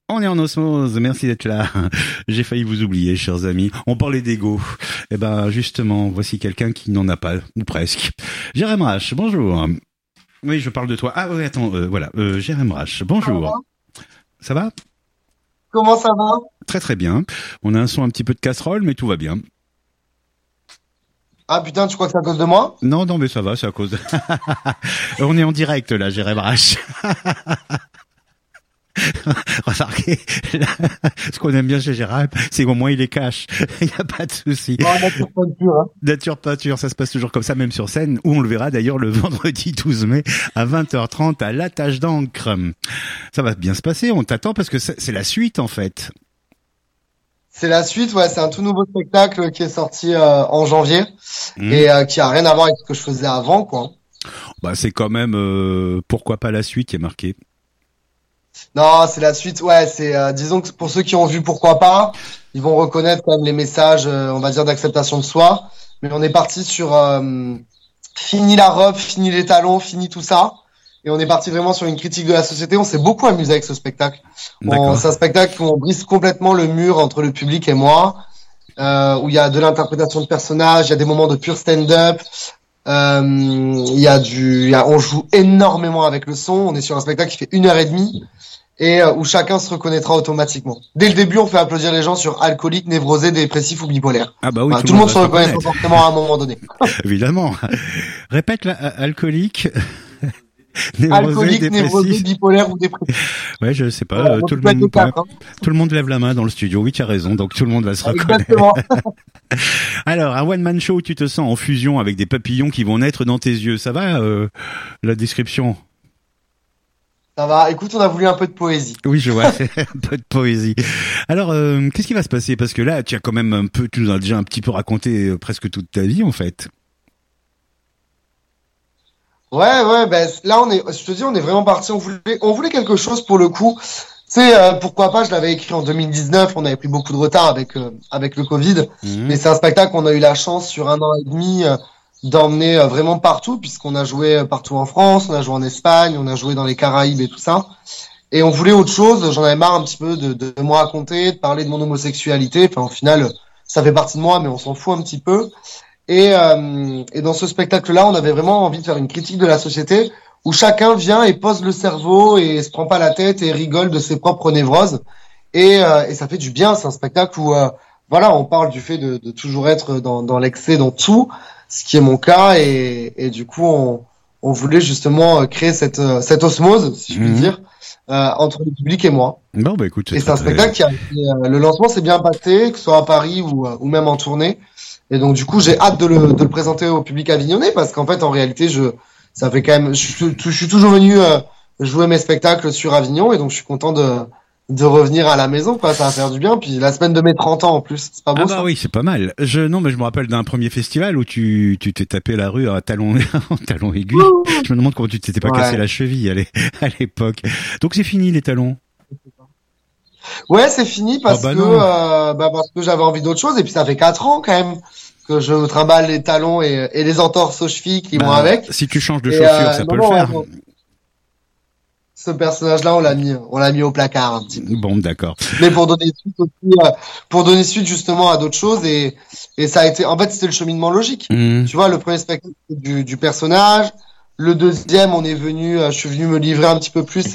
On est en osmose, merci d'être là. J'ai failli vous oublier, chers amis. On parlait d'ego. Eh ben, justement, voici quelqu'un qui n'en a pas, ou presque. Jérém Rache, bonjour. Oui, je parle de toi. Ah oui, attends, voilà. Jérém Rache, bonjour. Ça va ? Comment ça va? Très très bien. On a un son un petit peu de casserole, mais tout va bien. Ah putain, tu crois que c'est à cause de moi? Non, non, mais ça va, c'est à cause de... On est en direct, là, Jérém Rache. Remarquez, ce qu'on aime bien chez Gérald, c'est qu'au moins il est cash. Il n'y a pas de souci. Oh, nature peinture, hein. Nature peinture, ça se passe toujours comme ça, même sur scène, où on le verra d'ailleurs le vendredi 12 mai à 20h30 à La Tâche d'encre. Ça va bien se passer, on t'attend parce que c'est la suite en fait. C'est la suite, ouais, c'est un tout nouveau spectacle qui est sorti en janvier Mmh. et qui a rien à voir avec ce que je faisais avant, quoi. Bah c'est quand même pourquoi pas la suite qui est marqué. Non, c'est la suite, ouais, c'est disons que pour ceux qui ont vu pourquoi pas, ils vont reconnaître quand même les messages, on va dire d'acceptation de soi. Mais on est parti sur fini la robe, fini les talons, fini tout ça. Et on est parti vraiment sur une critique de la société. On s'est beaucoup amusé avec ce spectacle. D'accord. C'est un spectacle où on brise complètement le mur entre le public et moi, où il y a de l'interprétation de personnages, il y a des moments de pur stand-up, on joue énormément avec le son. On est sur un spectacle qui fait 1h30 et où chacun se reconnaîtra automatiquement. Dès le début, on fait applaudir les gens sur alcoolique, névrosé, dépressif ou bipolaire. Ah bah oui, Voilà, tout le monde se va reconnaît reconnaître. forcément à un moment donné. Évidemment. Répète la alcoolique, névrosé, Alcoolique, névrosé, dépressif. bipolaire ou dépressif. Ouais, je sais pas, Voilà, donc tout le tu peux être les monde quatre, hein. tout le monde lève la main dans le studio. Oui, tu as raison. Donc tout le monde va se reconnaître. Exactement. Alors, un one-man show où tu te sens en fusion avec des papillons qui vont naître dans tes yeux. Ça va, la description? Ça va. Écoute, on a voulu un peu de poésie. Oui, je vois, c'est un peu de poésie. Alors, qu'est-ce qui va se passer? Parce que là, tu as quand même tu nous as déjà un petit peu raconté presque toute ta vie, en fait. Ouais, ben là je te dis, on est vraiment parti. On voulait quelque chose pour le coup. Tu sais, pourquoi pas, je l'avais écrit en 2019. On avait pris beaucoup de retard avec le Covid, Mhm. mais c'est un spectacle qu'on a eu la chance sur 1 an et demi d'emmener vraiment partout, puisqu'on a joué partout en France, on a joué en Espagne, on a joué dans les Caraïbes et tout ça. Et on voulait autre chose. J'en avais marre un petit peu de me raconter, de parler de mon homosexualité. Enfin, au final, ça fait partie de moi, mais on s'en fout un petit peu. Et dans ce spectacle-là, on avait vraiment envie de faire une critique de la société où chacun vient et pose le cerveau et se prend pas la tête et rigole de ses propres névroses. Et ça fait du bien. C'est un spectacle où, voilà, on parle du fait de toujours être dans l'excès, dans tout, ce qui est mon cas. Et du coup, on voulait justement créer cette osmose, si je puis Mhm. dire, entre le public et moi. Bon, bah écoute, Et c'est c'est un très, très... spectacle le lancement s'est bien passé, que ce soit à Paris ou même en tournée. Et donc, du coup, j'ai hâte de le présenter au public avignonnais parce qu'en fait, en réalité, ça fait quand même, je suis toujours venu jouer mes spectacles sur Avignon et donc je suis content de revenir à la maison, quoi. Ça va faire du bien. Puis la semaine de mes 30 ans en plus, c'est pas Ah beau bah ça? oui, c'est pas mal. Non, mais je me rappelle d'un premier festival où tu t'es tapé la rue à talons, talons aigus. Je me demande comment tu t'étais pas cassé Ouais. la cheville à l'époque. Donc c'est fini les talons. Ouais, c'est fini Ah bah non. parce que j'avais envie d'autre chose et puis ça fait 4 ans quand même que je trimballe les talons et les entorses aux chevilles qui vont Bah, avec. si tu changes de Et chaussure, ça non, peut le non, faire. non. Ce personnage-là, on l'a mis au placard un petit peu. Bon, d'accord. Mais pour donner suite aussi, pour donner suite justement à d'autres choses et ça a été, en fait, c'était le cheminement logique. Mmh. Tu vois, le premier spectacle c'était du personnage, le deuxième, je suis venu me livrer un petit peu plus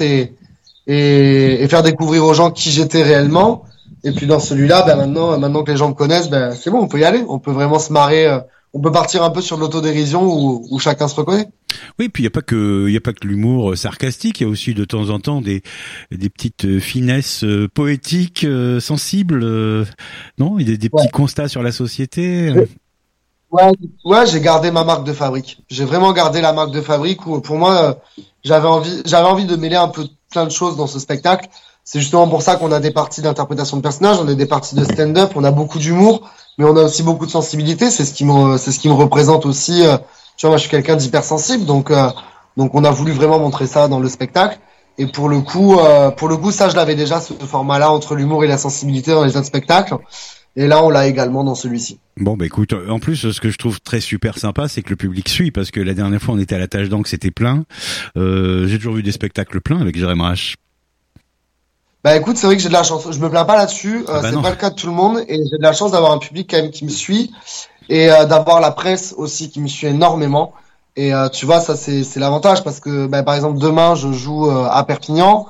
et faire découvrir aux gens qui j'étais réellement. Et puis dans celui-là, ben maintenant que les gens me connaissent, ben c'est bon, on peut y aller, on peut vraiment se marrer, on peut partir un peu sur l'autodérision où chacun se reconnaît. Oui, puis il y a pas que l'humour sarcastique, il y a aussi de temps en temps des petites finesses poétiques, sensibles, non, il y a des Ouais. petits constats sur la société. Ouais, ouais, j'ai gardé ma marque de fabrique. J'ai vraiment gardé la marque de fabrique où, pour moi, j'avais envie de mêler un peu plein de choses dans ce spectacle. C'est justement pour ça qu'on a des parties d'interprétation de personnages, on a des parties de stand-up, on a beaucoup d'humour, mais on a aussi beaucoup de sensibilité. C'est ce qui me représente aussi. Tu vois, moi, je suis quelqu'un d'hypersensible, donc on a voulu vraiment montrer ça dans le spectacle. Et pour le coup, ça, je l'avais déjà, ce format-là entre l'humour et la sensibilité dans les autres spectacles. Et là, on l'a également dans celui-ci. Bon, bah écoute, en plus, ce que je trouve très super sympa, c'est que le public suit, parce que la dernière fois, on était à la Tâche d'encre, c'était plein. J'ai toujours vu des spectacles pleins avec Jérém Rache. Bah écoute, c'est vrai que j'ai de la chance. Je me plains pas là-dessus. Ah bah C'est non. pas le cas de tout le monde et j'ai de la chance d'avoir un public quand même qui me suit et d'avoir la presse aussi qui me suit énormément. Et tu vois, ça c'est l'avantage parce que bah, par exemple demain je joue à Perpignan.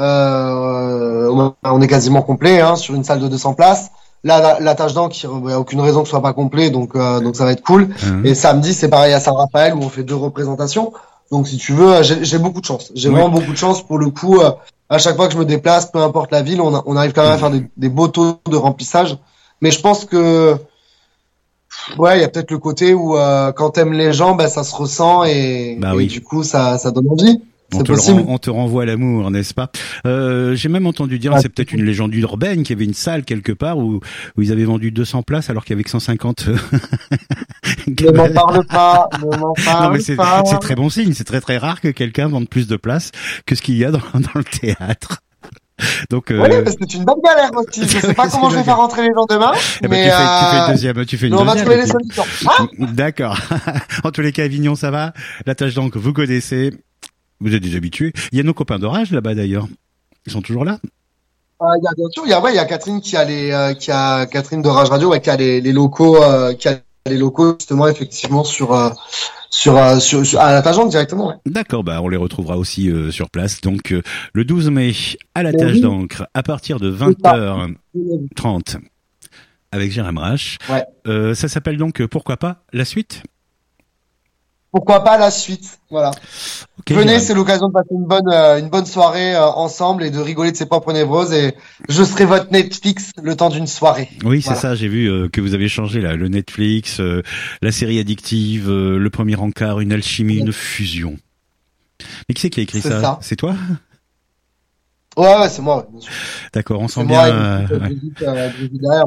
On est quasiment complet hein, sur une salle de 200 places. Là, la tâche d'encre, il n'y a aucune raison que ce soit pas complet, donc ça va être cool. Et samedi, c'est pareil à Saint-Raphaël où on fait 2 représentations. Donc si tu veux, j'ai beaucoup de chance. J'ai vraiment beaucoup de chance pour le coup. À chaque fois que je me déplace, peu importe la ville, on arrive quand même à faire des beaux taux de remplissage. Mais je pense que ouais, il y a peut-être le côté où quand t'aimes les gens, bah ça se ressent et du coup ça donne envie. C'est possible. On te renvoie l'amour, n'est-ce pas? J'ai même entendu dire, c'est peut-être une légende urbaine, qu'il y avait une salle quelque part où ils avaient vendu 200 places alors qu'il y avait que 150. Ne m'en parle pas, ne m'en parle non, mais pas. c'est très bon signe. C'est très très rare que quelqu'un vende plus de places que ce qu'il y a dans le théâtre. Donc, oui, parce que c'est une bonne galère aussi. Je sais pas comment je vais faire rentrer les gens demain. Eh mais tu fais une deuxième, tu fais une on deuxième. va trouver les solutions. Hein D'accord. En tous les cas, Avignon, ça va. La tâche d'encre, vous connaissez. Vous êtes des habitués. Il y a nos copains d'Orage là-bas d'ailleurs. Ils sont toujours là. Il y a bien sûr, il y a Catherine qui a Catherine d'Orage Radio, qui a les locaux, justement effectivement à la Tagente directement. Ouais. D'accord, on les retrouvera aussi sur place. Donc le 12 mai à la tâche d'encre à partir de 20h30 avec Jérém Rache. Ouais. Ça s'appelle donc pourquoi pas la suite. Pourquoi pas la suite, voilà. Okay, venez, c'est l'occasion de passer une bonne soirée ensemble et de rigoler de ses propres névroses et je serai votre Netflix le temps d'une soirée. Oui, c'est ça, j'ai vu que vous avez changé là, le Netflix, la série addictive, le premier encart, une alchimie, une fusion. Mais qui c'est qui a écrit ça? C'est toi? Ouais, c'est moi, bien sûr. D'accord, on sent bien. Derrière,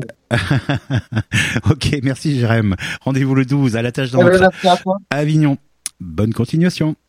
ok, merci Jérém. Rendez-vous le 12 à la tâche d'encre à Avignon. Bonne continuation.